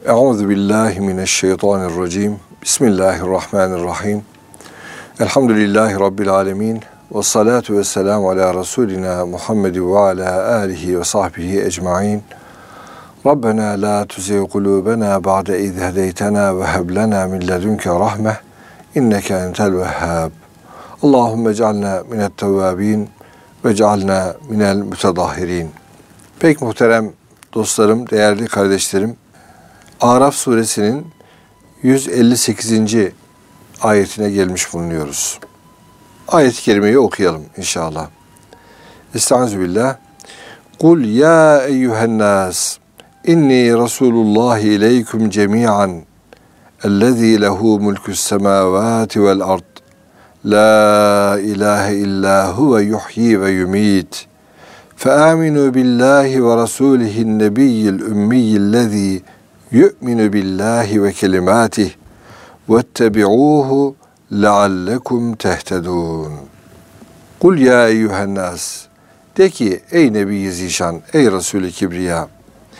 Euzu billahi mineşşeytanirracim. Bismillahirrahmanirrahim. Elhamdülillahi rabbil alamin. Ves salatu vesselamu ala rasulina Muhammed ve ala alihi ve sahbihi ecmaîn. Rabbena la tuzigh kulubena ba'de iz hedeytena ve heb lena min ledunke rahme inneke entel vehhab. Allahumme ec'alna minet tevvabin ve ec'alna minel mütedahhirin. Pek muhterem dostlarım, değerli kardeşlerim, Araf suresinin 158. ayetine gelmiş bulunuyoruz. Ayet-i kerimeyi okuyalım inşallah. Estağfirullah. Kul ya eyyühen nas inni Resulullah ileyküm cemi'an ellezî lehu mulkus semâvâti vel ard la ilahe illa huve yuhyi ve yumit feâminû billahi ve rasûlihin nebiyyil ümmiyillezî yu'minu billahi ve kelimâtih vettebi'ûhu leallekum tehtedûn. Kul ya eyyühen nas. De ki ey Nebi-i Zişan, ey Resul-i Kibriya,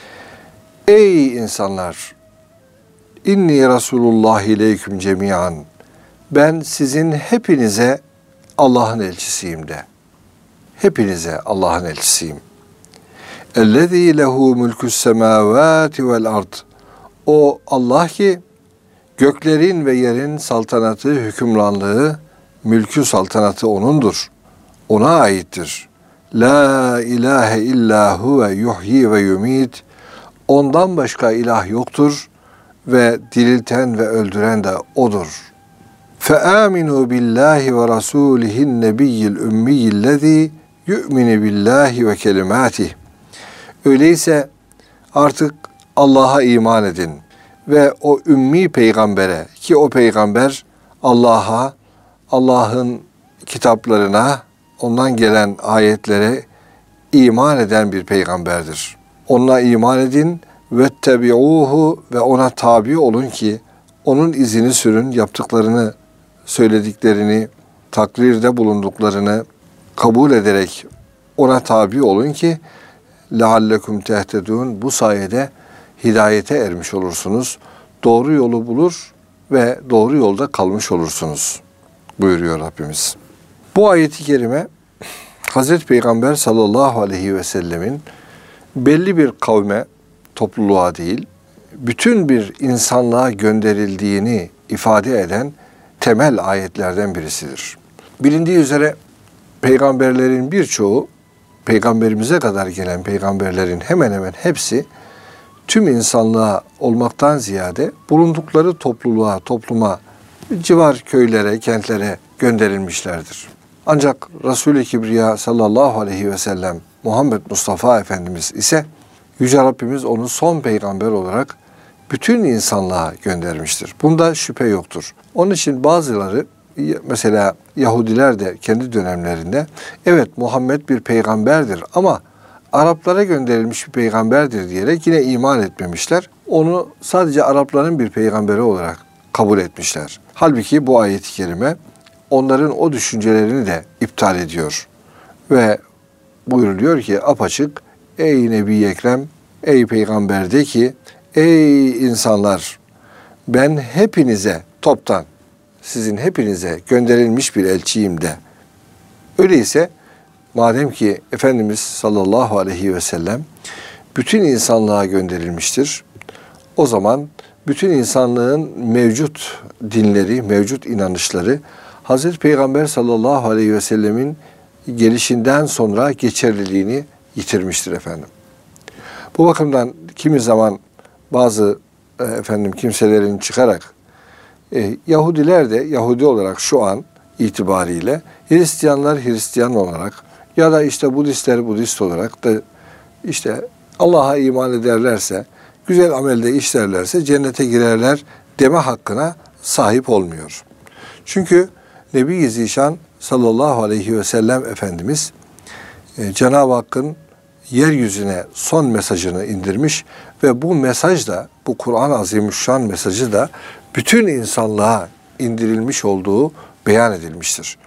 ey insanlar, inni Resulullah ileyküm cemi'an. Ben sizin hepinize Allah'ın elçisiyim de. Hepinize Allah'ın elçisiyim. Ellezî lehu mulkus semâvâti vel ard. O Allah ki göklerin ve yerin saltanatı, hükümranlığı, mülkü saltanatı O'nundur. O'na aittir. La ilahe illa huve yuhyi ve yumit. Ondan başka ilah yoktur ve dirilten ve öldüren de O'dur. Feâminû billahi ve rasûlihin nebiyyil ümmiyillezî yu'minu billahi ve kelimâtih. Öyleyse artık Allah'a iman edin ve o ümmi peygambere, ki o peygamber Allah'a, Allah'ın kitaplarına, ondan gelen ayetlere iman eden bir peygamberdir. Ona iman edin vettebi'ûhu ve ona tabi olun ki onun izini sürün, yaptıklarını, söylediklerini, takrirde bulunduklarını kabul ederek ona tabi olun ki leallekum tehtedûn. Bu sayede hidayete ermiş olursunuz. Doğru yolu bulur ve doğru yolda kalmış olursunuz buyuruyor Rabbimiz. Bu ayet-i kerime Hazreti Peygamber sallallahu aleyhi ve sellemin belli bir kavme, topluluğa değil, bütün bir insanlığa gönderildiğini ifade eden temel ayetlerden birisidir. Bilindiği üzere peygamberlerin birçoğu, peygamberimize kadar gelen peygamberlerin hemen hemen hepsi tüm insanlığa olmaktan ziyade bulundukları topluluğa, topluma, civar köylere, kentlere gönderilmişlerdir. Ancak Resul-i Kibriya sallallahu aleyhi ve sellem Muhammed Mustafa Efendimiz ise Yüce Rabbimiz onu son peygamber olarak bütün insanlığa göndermiştir. Bunda şüphe yoktur. Onun için bazıları, mesela Yahudiler de kendi dönemlerinde evet Muhammed bir peygamberdir ama Araplara gönderilmiş bir peygamberdir diyerek yine iman etmemişler. Onu sadece Arapların bir peygamberi olarak kabul etmişler. Halbuki bu ayet-i kerime onların o düşüncelerini de iptal ediyor. Ve buyuruluyor ki apaçık, ey Nebi Ekrem, ey peygamber de ki, ey insanlar, ben hepinize toptan, sizin hepinize gönderilmiş bir elçiyim de. Öyleyse madem ki Efendimiz sallallahu aleyhi ve sellem bütün insanlığa gönderilmiştir, o zaman bütün insanlığın mevcut dinleri, mevcut inanışları Hazreti Peygamber sallallahu aleyhi ve sellemin gelişinden sonra geçerliliğini yitirmiştir efendim. Bu bakımdan kimi zaman bazı kimselerin çıkarak Yahudiler de Yahudi olarak şu an itibariyle, Hristiyanlar Hristiyan olarak ya da işte Budistler Budist olarak da işte Allah'a iman ederlerse, güzel amelde işlerlerse cennete girerler deme hakkına sahip olmuyor. Çünkü Nebi-i Zişan sallallahu aleyhi ve sellem Efendimiz Cenab-ı Hakk'ın yeryüzüne son mesajını indirmiş ve bu mesaj da, bu Kur'an-ı Azimüşşan mesajı da bütün insanlığa indirilmiş olduğu beyan edilmiştir.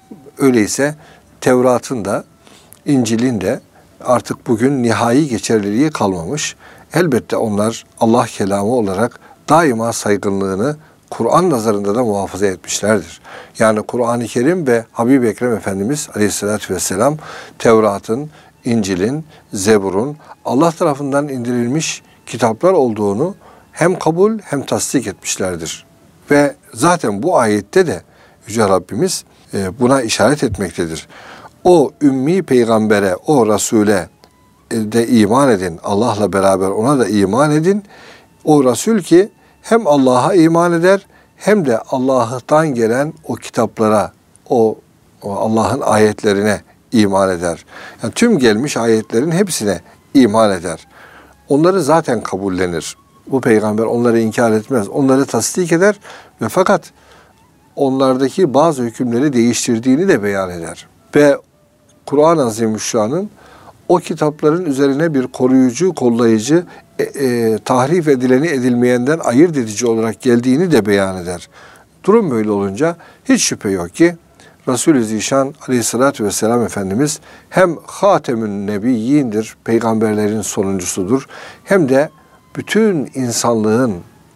Öyleyse Tevrat'ın da, İncil'in de artık bugün nihai geçerliliği kalmamış. elbette onlar Allah kelamı olarak daima saygınlığını Kur'an nazarında da muhafaza etmişlerdir. Yani Kur'an-ı Kerim ve Habib-i Ekrem Efendimiz Aleyhisselatü Vesselam Tevrat'ın, İncil'in, Zebur'un Allah tarafından indirilmiş kitaplar olduğunu hem kabul hem tasdik etmişlerdir. Ve zaten bu ayette de Yüce Rabbimiz buna işaret etmektedir. O ümmi peygambere, o Resul'e de iman edin. Allah'la beraber ona da iman edin. O Resul ki hem Allah'a iman eder hem de Allah'tan gelen o kitaplara, o Allah'ın ayetlerine iman eder. Yani tüm gelmiş ayetlerin hepsine iman eder. Onları zaten kabullenir. Bu peygamber onları inkar etmez. Onları tasdik eder ve fakat onlardaki bazı hükümleri değiştirdiğini de beyan eder. Ve Kur'an-ı Azimüşşan'ın o kitapların üzerine bir koruyucu, kollayıcı, tahrif edileni edilmeyenden ayırt edici olarak geldiğini de beyan eder. Durum böyle olunca hiç şüphe yok ki Resul-i Zişan Aleyhisselatü Vesselam Efendimiz hem Hatemün Nebiyyindir, peygamberlerin sonuncusudur, hem de bütün insanlığın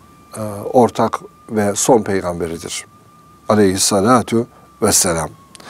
ortak ve son peygamberidir. Aleyhissalatu vesselam.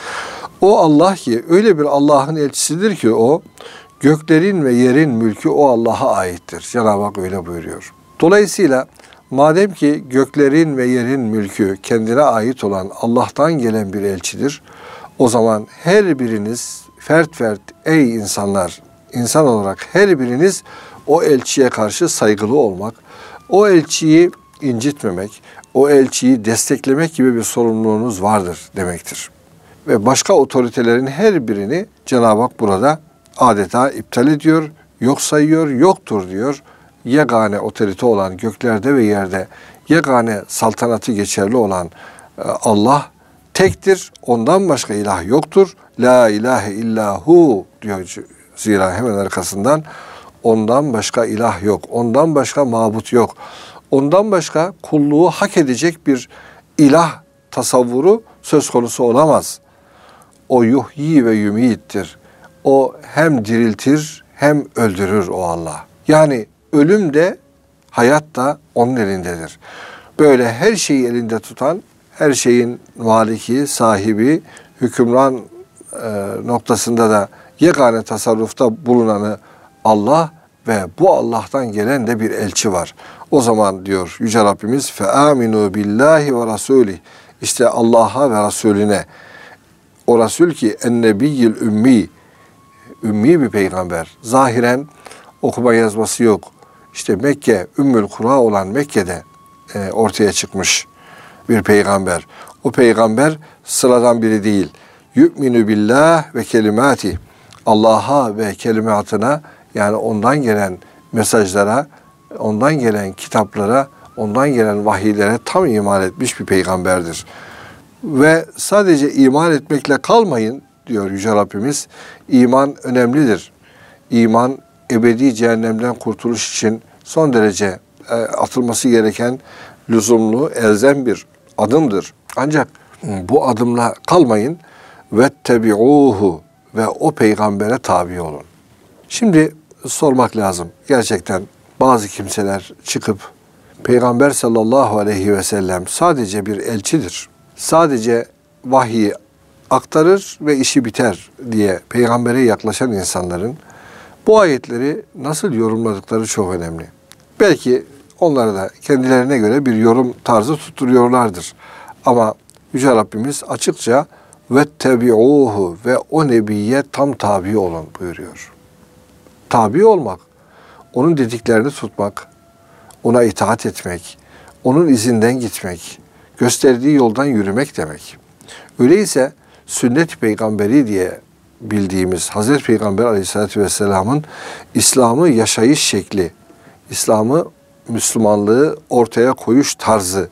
O Allah ki öyle bir Allah'ın elçisidir ki o göklerin ve yerin mülkü o Allah'a aittir. Cenab-ı Hak öyle buyuruyor. Dolayısıyla madem ki göklerin ve yerin mülkü kendine ait olan Allah'tan gelen bir elçidir, o zaman her biriniz fert fert ey insanlar, insan olarak her biriniz o elçiye karşı saygılı olmak, o elçiyi incitmemek, o elçiyi desteklemek gibi bir sorumluluğunuz vardır demektir. Ve başka otoritelerin her birini Cenab-ı Hak burada adeta iptal ediyor, yok sayıyor, yoktur diyor. Yegane otorite olan göklerde ve yerde, yegane saltanatı geçerli olan Allah tektir, ondan başka ilah yoktur. La ilahe illahu diyor zira hemen arkasından ondan başka ilah yok, ondan başka mabut yok. Ondan başka kulluğu hak edecek bir ilah tasavvuru söz konusu olamaz. O yuhyi ve yumittir. O hem diriltir hem öldürür o Allah. Yani ölüm de hayat da onun elindedir. Böyle her şeyi elinde tutan, her şeyin maliki, sahibi, hükümran noktasında da yegane tasarrufta bulunanı Allah ve bu Allah'tan gelen de bir elçi var. O zaman diyor Yüce Rabbimiz فَآمِنُوا بِاللّٰهِ وَرَسُولِهِ İşte Allah'a ve Resulüne. O Resul ki ennebiyyil ümmi, ümmi bir peygamber. Zahiren okuma yazması yok. İşte Mekke, Ümmül Kura olan Mekke'de ortaya çıkmış bir peygamber. O peygamber sıradan biri değil. Yu'minu billah ve kelimati. Allah'a ve kelimatına yani ondan gelen mesajlara, ondan gelen kitaplara, ondan gelen vahiylere tam iman etmiş bir peygamberdir. Ve sadece iman etmekle kalmayın diyor Yüce Rabbimiz. İman önemlidir. İman ebedi cehennemden kurtuluş için son derece atılması gereken lüzumlu, elzem bir adımdır. Ancak bu adımla kalmayın. Vettebi'uhu ve o peygambere tabi olun. Şimdi sormak lazım. Gerçekten bazı kimseler çıkıp Peygamber sallallahu aleyhi ve sellem sadece bir elçidir. Sadece vahyi aktarır ve işi biter diye peygambere yaklaşan insanların bu ayetleri nasıl yorumladıkları çok önemli. Belki onları da kendilerine göre bir yorum tarzı tutturuyorlardır. Ama Yüce Rabbimiz açıkça vettebi'uhu ve o nebiye tam tabi olun buyuruyor. Tabi olmak, onun dediklerini tutmak, ona itaat etmek, onun izinden gitmek, gösterdiği yoldan yürümek demek. Öyleyse sünnet-i peygamberi diye bildiğimiz Hazreti Peygamber Aleyhisselatü Vesselam'ın İslam'ı yaşayış şekli, İslam'ı, Müslümanlığı ortaya koyuş tarzı,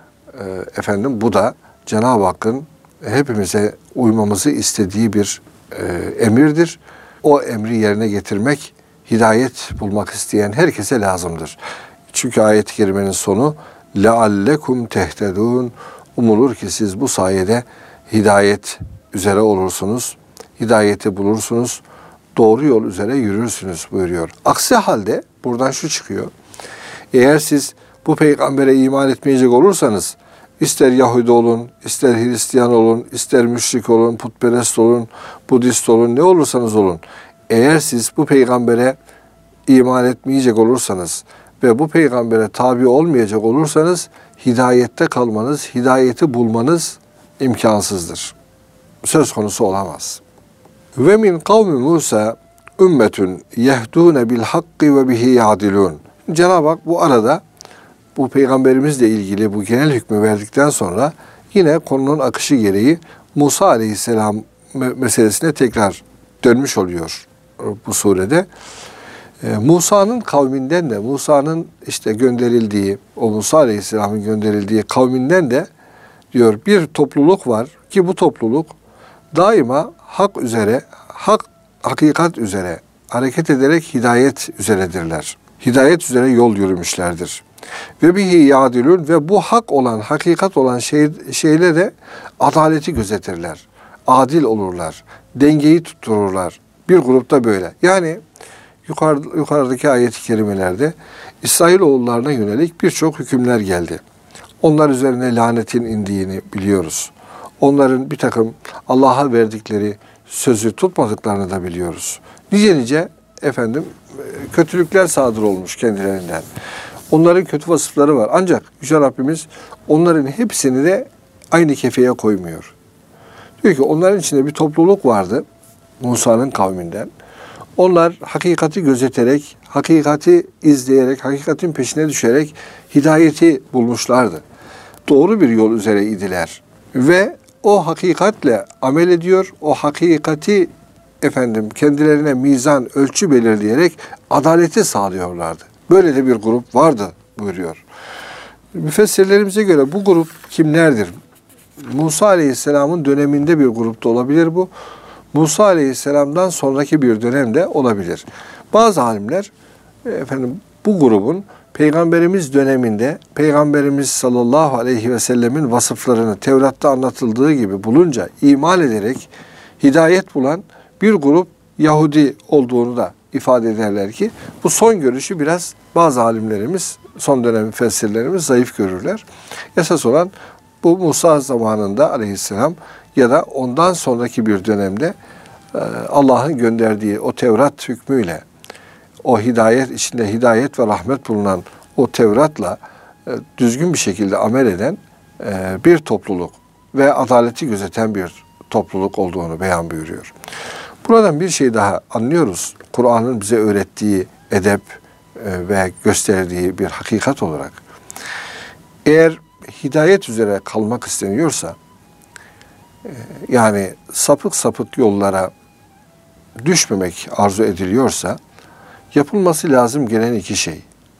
bu da Cenab-ı Hakk'ın hepimize uymamızı istediği bir emirdir. O emri yerine getirmek, hidayet bulmak isteyen herkese lazımdır. Çünkü ayet-i kerimenin sonu لَعَلَّكُمْ تَهْتَدُونَ Umulur ki siz bu sayede hidayet üzere olursunuz, hidayeti bulursunuz, doğru yol üzere yürürsünüz buyuruyor. Aksi halde buradan şu çıkıyor. Eğer siz bu peygambere iman etmeyecek olursanız, ister Yahudi olun, ister Hristiyan olun, ister müşrik olun, putperest olun, Budist olun, ne olursanız olun. Eğer siz bu peygambere iman etmeyecek olursanız ve bu peygambere tabi olmayacak olursanız, hidayette kalmanız, hidayeti bulmanız imkansızdır. Söz konusu olamaz. Ve min kavmi Musa ümmetün yehdûne bil hakki ve bihi ya'dilûn. Cenab-ı Hak bu arada bu peygamberimizle ilgili bu genel hükmü verdikten sonra yine konunun akışı gereği Musa aleyhisselam meselesine tekrar dönmüş oluyor bu surede. Musa'nın kavminden de, Musa'nın işte gönderildiği, o Musa aleyhisselamın gönderildiği kavminden de diyor bir topluluk var ki bu topluluk daima hak üzere, hakikat üzere hareket ederek hidayet üzeredirler. Hidayet üzere yol yürümüşlerdir. Ve bihi yadilun ve bu hak olan, hakikat olan şeyle de adaleti gözetirler. Adil olurlar. Dengeyi tuttururlar. Bir grupta böyle. Yani yukarıdaki ayet-i kerimelerde İsrailoğullarına yönelik birçok hükümler geldi. Onlar üzerine lanetin indiğini biliyoruz. Onların bir takım Allah'a verdikleri sözü tutmadıklarını da biliyoruz. Nice kötülükler sadır olmuş kendilerinden. Onların kötü vasıfları var. Ancak Yüce Rabbimiz onların hepsini de aynı kefeye koymuyor. Diyor ki onların içinde bir topluluk vardı Musa'nın kavminden. Onlar hakikati gözeterek, hakikati izleyerek, hakikatin peşine düşerek hidayeti bulmuşlardı. Doğru bir yol üzere idiler. Ve o hakikatle amel ediyor, o hakikati kendilerine mizan, ölçü belirleyerek adaleti sağlıyorlardı. Böyle de bir grup vardı buyuruyor. Müfessirlerimize göre bu grup kimlerdir? Musa Aleyhisselam'ın döneminde bir grupta olabilir bu. Musa Aleyhisselam'dan sonraki bir dönemde olabilir. Bazı alimler bu grubun Peygamberimiz döneminde Peygamberimiz sallallahu aleyhi ve sellemin vasıflarını Tevrat'ta anlatıldığı gibi bulunca iman ederek hidayet bulan bir grup Yahudi olduğunu da ifade ederler ki bu son görüşü biraz bazı alimlerimiz, son dönem müfessirlerimiz zayıf görürler. Esas olan bu Musa zamanında aleyhisselam ya da ondan sonraki bir dönemde Allah'ın gönderdiği o Tevrat hükmüyle, o hidayet içinde hidayet ve rahmet bulunan o Tevrat'la düzgün bir şekilde amel eden bir topluluk ve adaleti gözeten bir topluluk olduğunu beyan buyuruyor. Buradan bir şey daha anlıyoruz. Kur'an'ın bize öğrettiği edep ve gösterdiği bir hakikat olarak. Eğer hidayet üzere kalmak isteniyorsa, yani sapık sapık yollara düşmemek arzu ediliyorsa, yapılması lazım gelen iki şey.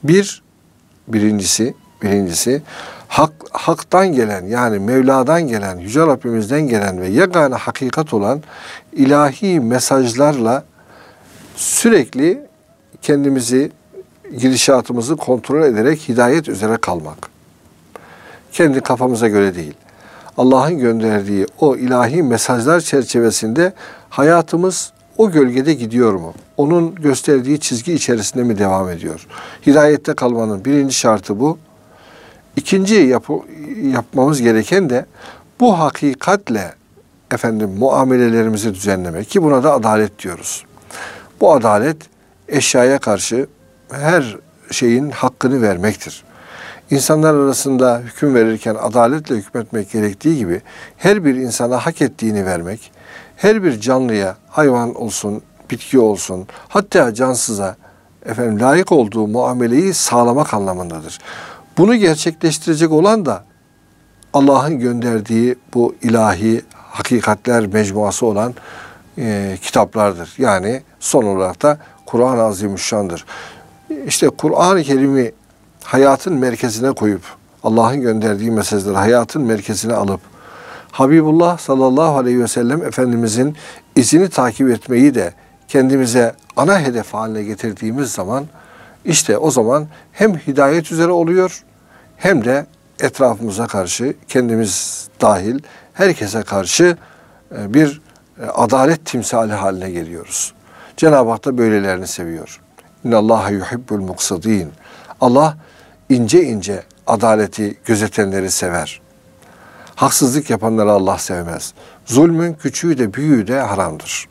Birincisi haktan gelen, yani Mevla'dan gelen, Yüce Rabbimizden gelen ve yegane hakikat olan ilahi mesajlarla sürekli kendimizi, gidişatımızı kontrol ederek hidayet üzere kalmak. Kendi kafamıza göre değil. Allah'ın gönderdiği o ilahi mesajlar çerçevesinde hayatımız o gölgede gidiyor mu? Onun gösterdiği çizgi içerisinde mi devam ediyor? Hidayette kalmanın birinci şartı bu. İkinci yapmamız gereken de bu hakikatle muamelelerimizi düzenlemek, ki buna da adalet diyoruz. Bu adalet eşyaya karşı her şeyin hakkını vermektir. İnsanlar arasında hüküm verirken adaletle hükmetmek gerektiği gibi her bir insana hak ettiğini vermek, her bir canlıya, hayvan olsun, bitki olsun, hatta cansıza layık olduğu muameleyi sağlamak anlamındadır. Bunu gerçekleştirecek olan da Allah'ın gönderdiği bu ilahi hakikatler mecmuası olan kitaplardır. Yani son olarak da Kur'an-ı Azimüşşan'dır. İşte Kur'an-ı Kerim'i hayatın merkezine koyup, Allah'ın gönderdiği mesajları hayatın merkezine alıp, Habibullah sallallahu aleyhi ve sellem Efendimizin izini takip etmeyi de kendimize ana hedef haline getirdiğimiz zaman, işte o zaman hem hidayet üzere oluyor, hem de etrafımıza karşı, kendimiz dahil herkese karşı bir adalet timsali haline geliyoruz. Cenab-ı Hak da böylelerini seviyor. İnnallâhe yuhibbul muksidîn. Allah ince ince adaleti gözetenleri sever. Haksızlık yapanları Allah sevmez. Zulmün küçüğü de büyüğü de haramdır.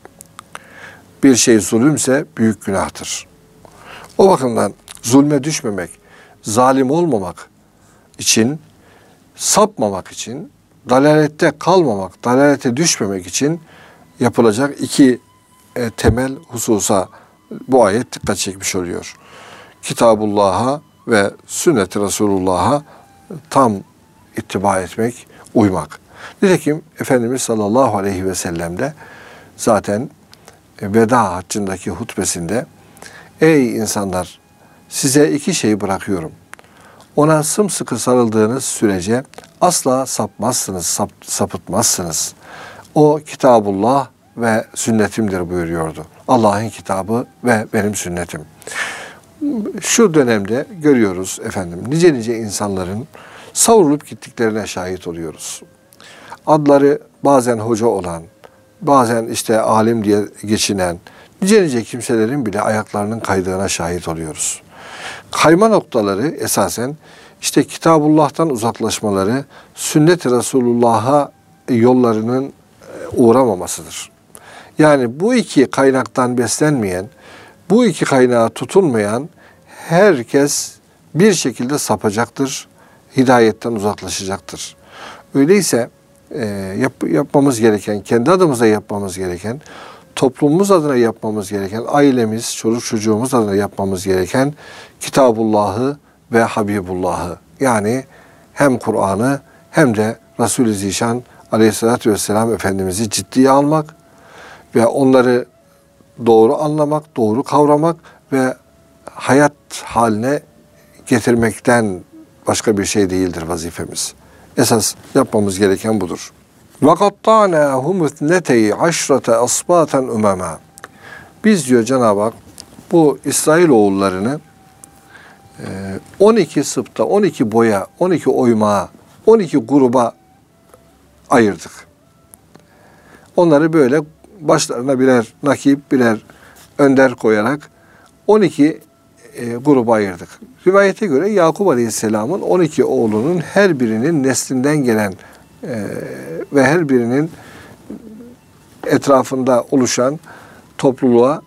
Bir şey zulümse büyük günahtır. O bakımdan zulme düşmemek, zalim olmamak için, sapmamak için, dalalette kalmamak, dalalete düşmemek için yapılacak iki temel hususa bu ayet dikkat çekmiş oluyor. Kitabullah'a ve sünnet-i Resulullah'a tam ittiba etmek, uymak. Nitekim Efendimiz sallallahu aleyhi ve sellem de zaten veda haccındaki hutbesinde ey insanlar size iki şey bırakıyorum. Ona sımsıkı sarıldığınız sürece asla sapmazsınız, sapıtmazsınız. O Kitabullah ve sünnetimdir buyuruyordu. Allah'ın kitabı ve benim sünnetim. Şu dönemde görüyoruz efendim nice insanların savrulup gittiklerine şahit oluyoruz. Adları bazen hoca olan, bazen işte alim diye geçinen nice kimselerin bile ayaklarının kaydığına şahit oluyoruz. Kayma noktaları esasen işte Kitabullah'tan uzaklaşmaları, sünnet-i Resulullah'a yollarının uğramamasıdır. Yani bu iki kaynaktan beslenmeyen, bu iki kaynağa tutunmayan herkes bir şekilde sapacaktır, hidayetten uzaklaşacaktır. Öyleyse yapmamız gereken, kendi adımıza yapmamız gereken, toplumumuz adına yapmamız gereken, ailemiz, çoluk çocuğumuz adına yapmamız gereken Kitabullah'ı ve Habibullah'ı yani hem Kur'an'ı hem de Resul-i Zişan Aleyhisselatü Vesselam Efendimiz'i ciddiye almak ve onları doğru anlamak, doğru kavramak ve hayat haline getirmekten başka bir şey değildir vazifemiz. Esas yapmamız gereken budur. وَقَطَّعْنَاهُمُ اثْنَتَيْ عَشْرَةَ أَصْبَاطًا اُمَمًا. Biz diyor Cenab-ı Hak bu İsrailoğullarını 12 sıpta, 12 boya, 12 oymağa, 12 gruba ayırdık. Onları böyle başlarına birer nakip, birer önder koyarak 12 gruba ayırdık. Rivayete göre Yakup Aleyhisselam'ın 12 oğlunun her birinin neslinden gelen ve her birinin etrafında oluşan topluluğa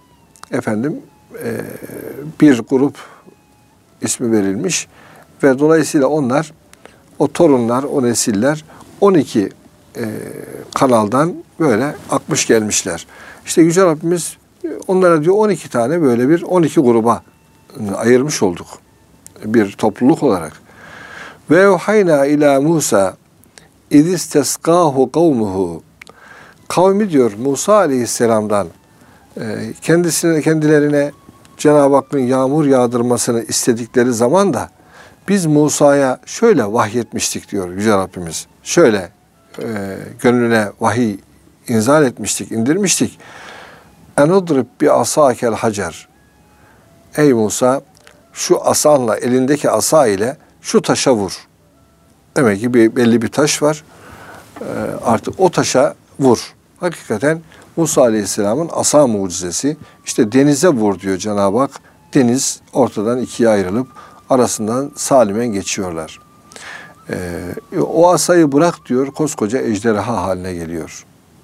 bir grup ismi verilmiş ve dolayısıyla onlar, o torunlar, o nesiller 12 kanaldan böyle akmış gelmişler. İşte Yüce Rabbimiz onlara diyor 12 tane böyle bir 12 gruba ayırmış olduk. Bir topluluk olarak. Ve yuhayna ila Musa idistesqahu kavmuhu. Kavmi diyor Musa Aleyhisselam'dan kendilerine Cenab-ı Hakk'ın yağmur yağdırmasını istedikleri zaman da biz Musa'ya şöyle vahyetmiştik diyor Yüce Rabbimiz. Şöyle gönlüne vahiy inzal etmiştik, indirmiştik. Enudrib bi asakel hacer. Ey Musa şu asanla, elindeki asa ile şu taşa vur. Demek ki belli bir taş var. Artık o taşa vur. Hakikaten Musa Aleyhisselam'ın asa mucizesi. İşte denize vur diyor Cenab-ı Hak. Deniz ortadan ikiye ayrılıp arasından salimen geçiyorlar. O asayı bırak diyor, koskoca ejderha haline geliyor.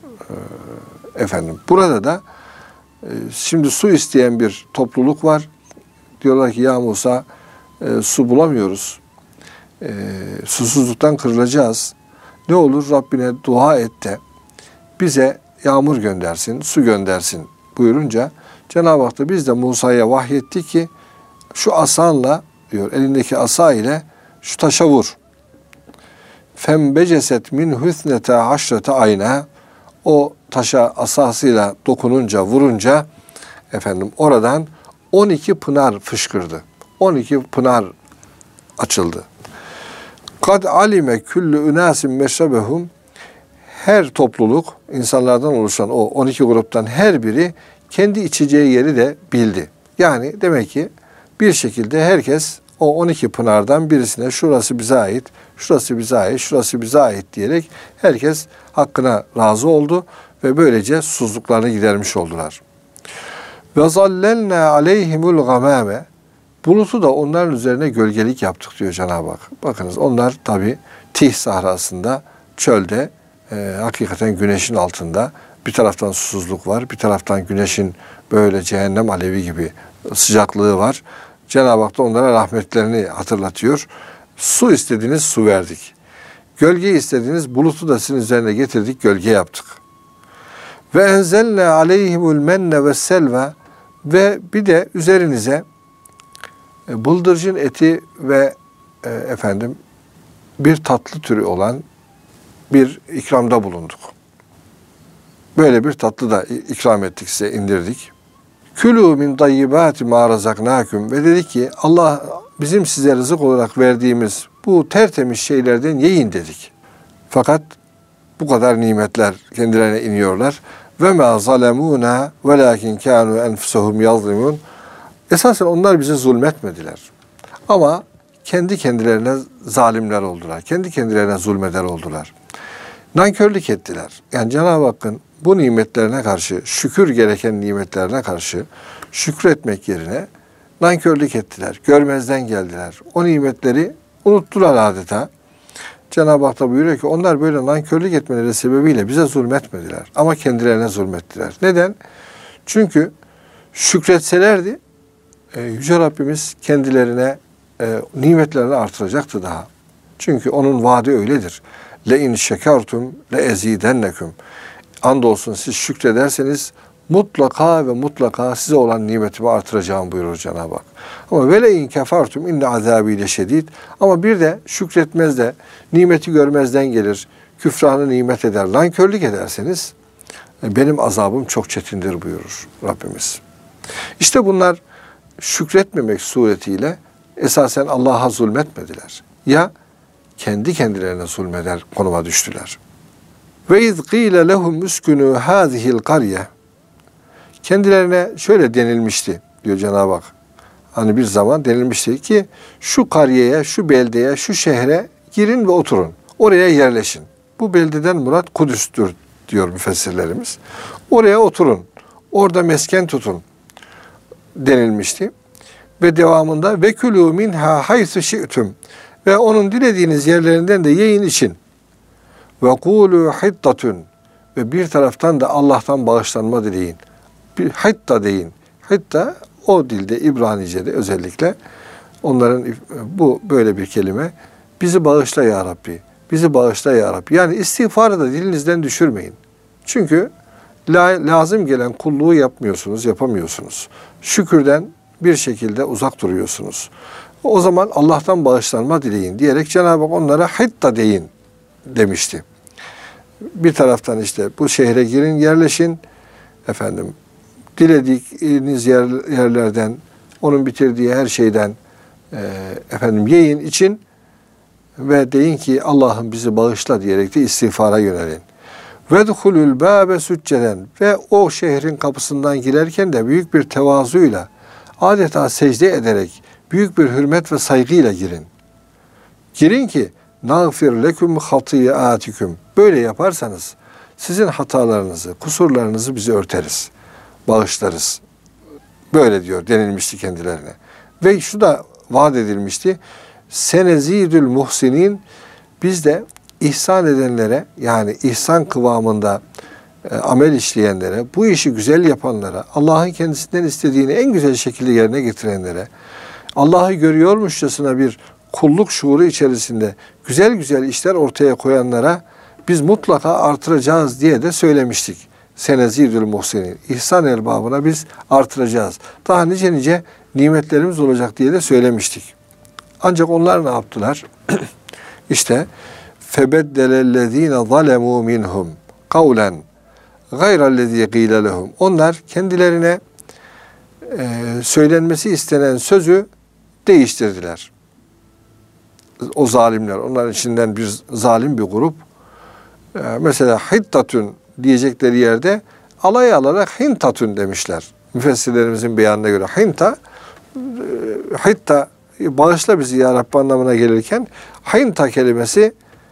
Burada da şimdi su isteyen bir topluluk var. Diyorlar ki ya Musa su bulamıyoruz. Susuzluktan kırılacağız. Ne olur Rabbine dua et de bize yağmur göndersin, su göndersin buyurunca Cenab-ı Hak da biz de Musa'ya vahyetti ki şu asanla diyor elindeki asa ile şu taşa vur. Fembeceset min hüsnete haşrete ayna. O taşa asasıyla dokununca, vurunca oradan 12 pınar fışkırdı. 12 pınar açıldı. Kad alime küllü ünasim meşrebehum. Her topluluk, insanlardan oluşan o 12 gruptan her biri kendi içeceği yeri de bildi. Yani demek ki bir şekilde herkes o 12 pınardan birisine şurası bize ait, şurası bize ait, şurası bize ait diyerek herkes hakkına razı oldu ve böylece susuzluklarını gidermiş oldular. Ve zallelna aleyhimul gamame. Bulutu da onların üzerine gölgelik yaptık diyor Cenab-ı Hak. Bakınız onlar tabi Tih sahrasında, çölde, hakikaten güneşin altında. Bir taraftan susuzluk var, bir taraftan güneşin böyle cehennem alevi gibi sıcaklığı var. Cenab-ı Hak da onlara rahmetlerini hatırlatıyor. Su istediğiniz su verdik. Gölge istediğiniz bulutu da sizin üzerine getirdik, gölge yaptık. Ve enzelne aleyhimul menne ve selva. Ve bir de üzerinize bıldırcın eti ve bir tatlı türü olan bir ikramda bulunduk. Böyle bir tatlı da ikram ettik size, indirdik. Külû min tayyibâti mâ razaknâküm. Ve dedi ki Allah bizim size rızık olarak verdiğimiz bu tertemiz şeylerden yiyin dedik. Fakat bu kadar nimetler kendilerine iniyorlar. Ve mâ zalemûnâ velâkin kânû enfusuhum yazlimûn. Esasen onlar bize zulmetmediler. Ama kendi kendilerine zalimler oldular. Kendi kendilerine zulmeder oldular. Nankörlük ettiler. Yani Cenab-ı Hakk'ın bu nimetlerine karşı, şükür gereken nimetlerine karşı şükretmek yerine nankörlük ettiler. Görmezden geldiler. O nimetleri unuttular adeta. Cenab-ı Hak da buyuruyor ki onlar böyle nankörlük etmeleri sebebiyle bize zulmetmediler. Ama kendilerine zulmettiler. Neden? Çünkü şükretselerdi Yüce Rabbimiz kendilerine nimetlerini artıracaktı daha. Çünkü onun vaadi öyledir. Le in şekertum le ezidennekum. Andolsun siz şükrederseniz mutlaka ve mutlaka size olan nimetimi artıracağım buyurur Cenab-ı Hak. Ama ve le in kefertum inne azabi leşedid. Ama bir de şükretmez de nimeti görmezden gelir, küfranı nimet eder, nankörlük ederseniz benim azabım çok çetindir buyurur Rabbimiz. İşte bunlar şükretmemek suretiyle esasen Allah'a zulmetmediler. Ya kendi kendilerine zulmeder konuma düştüler. Ve iz qîle lehum uskunu hâzihil qarye. Kendilerine şöyle denilmişti diyor Cenab-ı Hak. Hani bir zaman denilmişti ki şu karyeye, şu beldeye, şu şehre girin ve oturun. Oraya yerleşin. Bu beldeden murat Kudüs'tür diyor müfessirlerimiz. Oraya oturun. Orada mesken tutun denilmişti. Ve devamında ve külû minhâ haythu şi'tum. Ve onun dilediğiniz yerlerinden de yiyin için. Ve kûlû hittatun. Ve bir taraftan da Allah'tan bağışlanma dileyin. Bir hitta deyin. Hitta o dilde, İbranice'de özellikle onların bu böyle bir kelime. Bizi bağışla ya Rabbi. Bizi bağışla ya Rabbi. Yani istiğfarı da dilinizden düşürmeyin. Çünkü lazım gelen kulluğu yapmıyorsunuz, yapamıyorsunuz. Şükürden bir şekilde uzak duruyorsunuz. O zaman Allah'tan bağışlanma dileyin diyerek Cenab-ı Hak onlara hitta deyin demişti. Bir taraftan işte bu şehre girin, yerleşin. Dilediğiniz yerlerden, onun bitirdiği her şeyden yiyin, için ve deyin ki Allah'ım bizi bağışla diyerek de istiğfara yönelin. Vedhulul bâbe sücceden. Ve o şehrin kapısından girerken de büyük bir tevazuyla, adeta secde ederek, büyük bir hürmet ve saygıyla girin. Girin ki nağfir leküm hatiyâtiküm. Böyle yaparsanız sizin hatalarınızı, kusurlarınızı bize örteriz, bağışlarız. Böyle diyor denilmişti kendilerine. Ve şu da vaat edilmişti. Senezidül muhsinin. Biz de ihsan edenlere, yani ihsan kıvamında amel işleyenlere, bu işi güzel yapanlara, Allah'ın kendisinden istediğini en güzel şekilde yerine getirenlere, Allah'ı görüyormuşçasına bir kulluk şuuru içerisinde güzel güzel işler ortaya koyanlara biz mutlaka artıracağız diye de söylemiştik. Senezidül muhsinin. İhsan erbabına biz artıracağız. Daha nice nimetlerimiz olacak diye de söylemiştik. Ancak onlar ne yaptılar? İşte febeddellezine zalemû minhum kavlen gayrellezî gîle lehum. Onlar kendilerine söylenmesi istenen sözü değiştirdiler. O zalimler, onların içinden bir zalim bir grup. Mesela hittatun diyecekleri yerde alay alarak hintatun demişler. Müfessirlerimizin beyanına göre hitta bağışla bizi ya Rabbi anlamına gelirken hinta kelimesi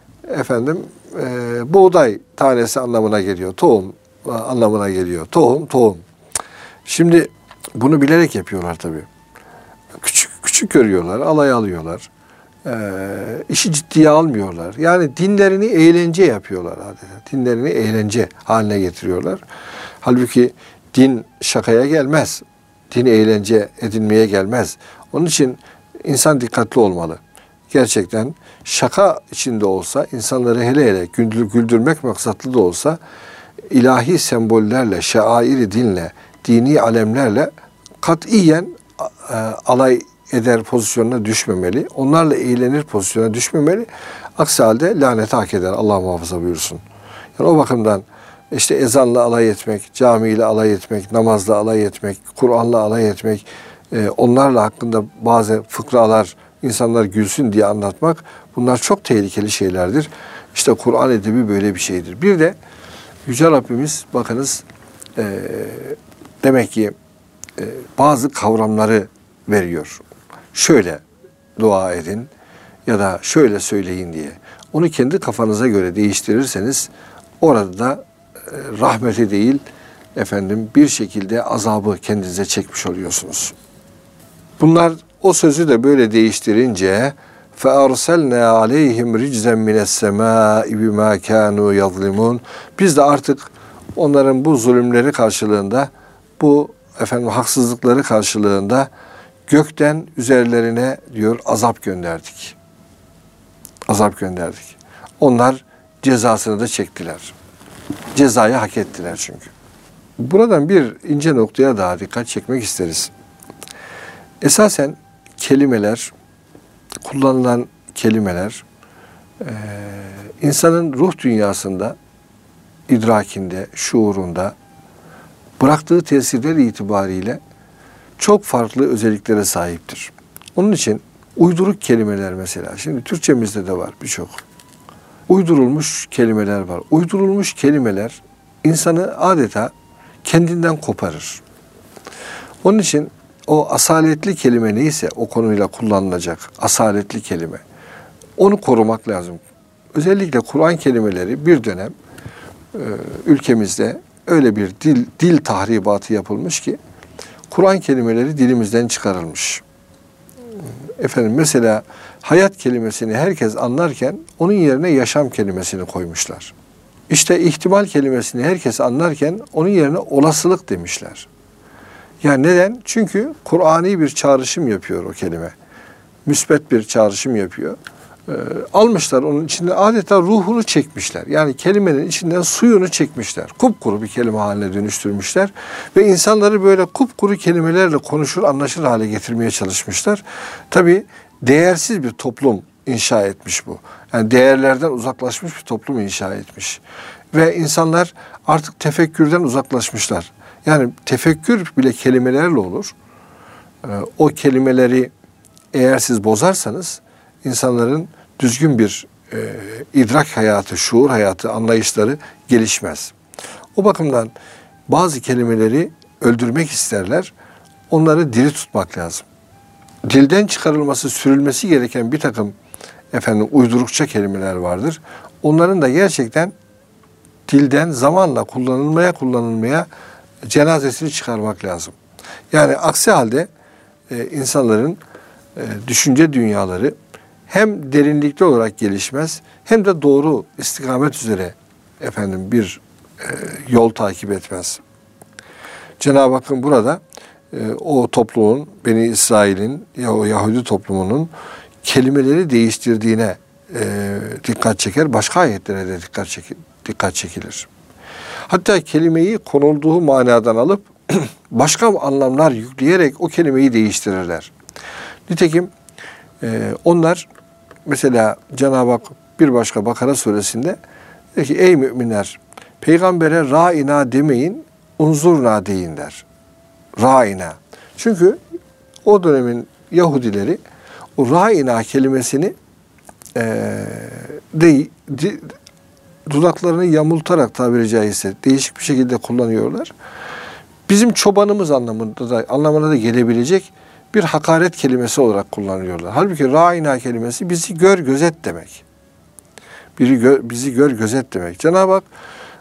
buğday tanesi anlamına geliyor. Tohum anlamına geliyor. Tohum. Şimdi Bunu bilerek yapıyorlar tabii. Küçük küçük görüyorlar, alay alıyorlar. İşi ciddiye almıyorlar. Yani dinlerini eğlence yapıyorlar adeta. Dinlerini eğlence haline getiriyorlar. Halbuki din şakaya gelmez. Din eğlence edinmeye gelmez. Onun için insan dikkatli olmalı. Gerçekten şaka içinde olsa, insanları hele hele güldürmek maksatlı da olsa, ilahi sembollerle, şairi dinle, dini alemlerle katiyen alay eder pozisyonuna düşmemeli. Onlarla eğlenir pozisyona düşmemeli. Aksi halde lanete hak eder. Allah muhafaza buyursun. Yani o bakımdan işte ezanla alay etmek, camiyle alay etmek, namazla alay etmek, Kur'an'la alay etmek, onlarla hakkında bazı fıkralar insanlar gülsün diye anlatmak, bunlar çok tehlikeli şeylerdir. İşte Kur'an edebi böyle bir şeydir. Bir de Yüce Rabbimiz bakınız demek ki bazı kavramları veriyor. Şöyle dua edin ya da şöyle söyleyin diye. Onu kendi kafanıza göre değiştirirseniz orada da rahmeti değil bir şekilde azabı kendinize çekmiş oluyorsunuz. Bunlar o sözü de böyle değiştirince فَاَرْسَلْنَا عَلَيْهِمْ رِجْزًا مِنَ السَّمَاءِ بِمَا كَانُوا يَظْلِمُونَ. Biz de artık onların bu zulümleri karşılığında, bu haksızlıkları karşılığında gökten üzerlerine diyor azap gönderdik. Azap gönderdik. Onlar cezasını da çektiler. Cezayı hak ettiler çünkü. Buradan bir ince noktaya daha dikkat çekmek isteriz. Esasen kelimeler, kullanılan kelimeler insanın ruh dünyasında, idrakinde, şuurunda bıraktığı tesirler itibariyle çok farklı özelliklere sahiptir. Onun için uyduruk kelimeler mesela, şimdi Türkçemizde de var birçok. Uydurulmuş kelimeler var. Uydurulmuş kelimeler insanı adeta kendinden koparır. Onun için o asaletli kelime neyse o konuyla kullanılacak asaletli kelime, onu korumak lazım. Özellikle Kur'an kelimeleri bir dönem ülkemizde öyle bir dil tahribatı yapılmış ki Kur'an kelimeleri dilimizden çıkarılmış. Mesela hayat kelimesini herkes anlarken onun yerine yaşam kelimesini koymuşlar. İşte ihtimal kelimesini herkes anlarken onun yerine olasılık demişler. Yani neden? Çünkü Kur'ani bir çağrışım yapıyor o kelime. Müsbet bir çağrışım yapıyor. Almışlar onun içinde adeta ruhunu çekmişler. Yani kelimenin içinden suyunu çekmişler. Kupkuru bir kelime haline dönüştürmüşler. Ve insanları böyle kupkuru kelimelerle konuşur, anlaşır hale getirmeye çalışmışlar. Tabii değersiz bir toplum inşa etmiş bu. Yani değerlerden uzaklaşmış bir toplum inşa etmiş. Ve insanlar artık tefekkürden uzaklaşmışlar. Yani tefekkür bile kelimelerle olur. O kelimeleri eğer siz bozarsanız insanların düzgün bir idrak hayatı, şuur hayatı, anlayışları gelişmez. O bakımdan bazı kelimeleri öldürmek isterler. Onları diri tutmak lazım. Dilden çıkarılması, sürülmesi gereken bir takım uydurukça kelimeler vardır. Onların da gerçekten dilden zamanla kullanılmaya cenazesini çıkarmak lazım. Yani aksi halde insanların düşünce dünyaları hem derinlikli olarak gelişmez hem de doğru istikamet üzere bir yol takip etmez. Cenab-ı Hakk'ın burada o toplumun, Beni İsrail'in ya o Yahudi toplumunun kelimeleri değiştirdiğine dikkat çeker. Başka ayetlere de dikkat çekilir. Hatta kelimeyi konulduğu manadan alıp başka anlamlar yükleyerek o kelimeyi değiştirirler. Nitekim onlar mesela Cenab-ı Hak bir başka Bakara suresinde diyor ki ey müminler peygambere ra'ina demeyin unzurna deyin der. Ra'ina. Çünkü o dönemin Yahudileri o ra'ina kelimesini dudaklarını yamultarak tabiri caizse değişik bir şekilde kullanıyorlar. Bizim çobanımız anlamına da gelebilecek bir hakaret kelimesi olarak kullanıyorlar. Halbuki ra'ina kelimesi bizi gör gözet demek. Bizi gör gözet demek. Cenab-ı Hak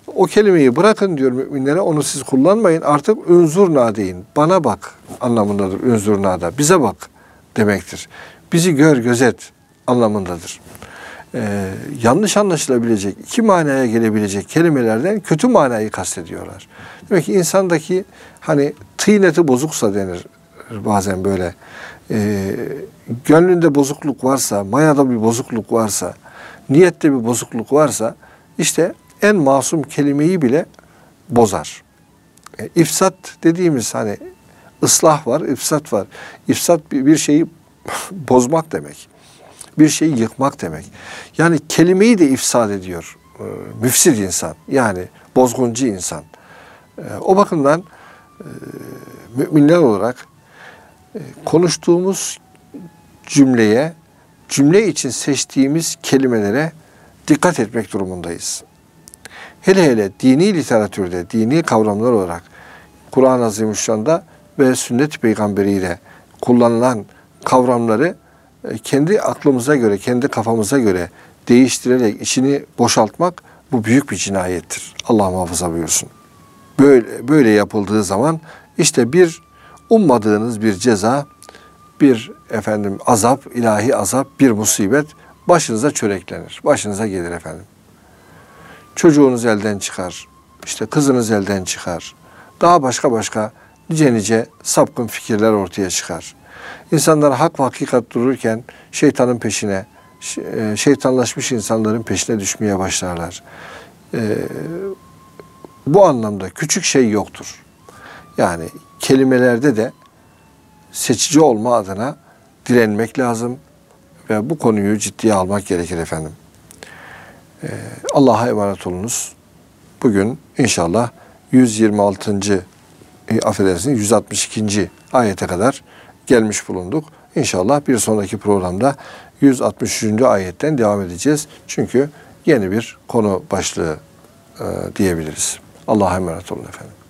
O kelimeyi bırakın diyor müminlere, onu siz kullanmayın. Artık unzurna deyin. Bana bak anlamındadır unzurna da. Bize bak demektir. Bizi gör, gözet anlamındadır. Yanlış anlaşılabilecek, iki manaya gelebilecek kelimelerden kötü manayı kastediyorlar. Demek ki insandaki hani tıyneti bozuksa denir bazen böyle. Gönlünde bozukluk varsa, mayada bir bozukluk varsa, niyette bir bozukluk varsa işte en masum kelimeyi bile bozar. İfsat dediğimiz hani ıslah var, ifsat var. İfsat bir şeyi bozmak demek. Bir şeyi yıkmak demek. Yani kelimeyi de ifsad ediyor. Müfsid insan. Yani bozguncu insan. O bakımdan müminler olarak konuştuğumuz cümleye, cümle için seçtiğimiz kelimelere dikkat etmek durumundayız. Hele hele dini literatürde, dini kavramlar olarak Kur'an-ı Azimüşşan'da ve sünnet-i peygamberiyle kullanılan kavramları kendi aklımıza göre, kendi kafamıza göre değiştirerek içini boşaltmak bu büyük bir cinayettir. Allah muhafaza buyursun. Böyle yapıldığı zaman işte bir ummadığınız bir ceza, bir azap, ilahi azap, bir musibet başınıza çöreklenir. Başınıza gelir efendim. Çocuğunuz elden çıkar. İşte kızınız elden çıkar. Daha başka nice sapkın fikirler ortaya çıkar. İnsanlar hak ve hakikat dururken şeytanın peşine, şeytanlaşmış insanların peşine düşmeye başlarlar. Bu anlamda küçük şey yoktur. Yani kelimelerde de seçici olma adına direnmek lazım ve bu konuyu ciddiye almak gerekir efendim. Allah'a emanet olunuz. Bugün inşallah 162. ayete kadar gelmiş bulunduk. İnşallah bir sonraki programda 163. ayetten devam edeceğiz. Çünkü yeni bir konu başlığı diyebiliriz. Allah'a emanet olun efendim.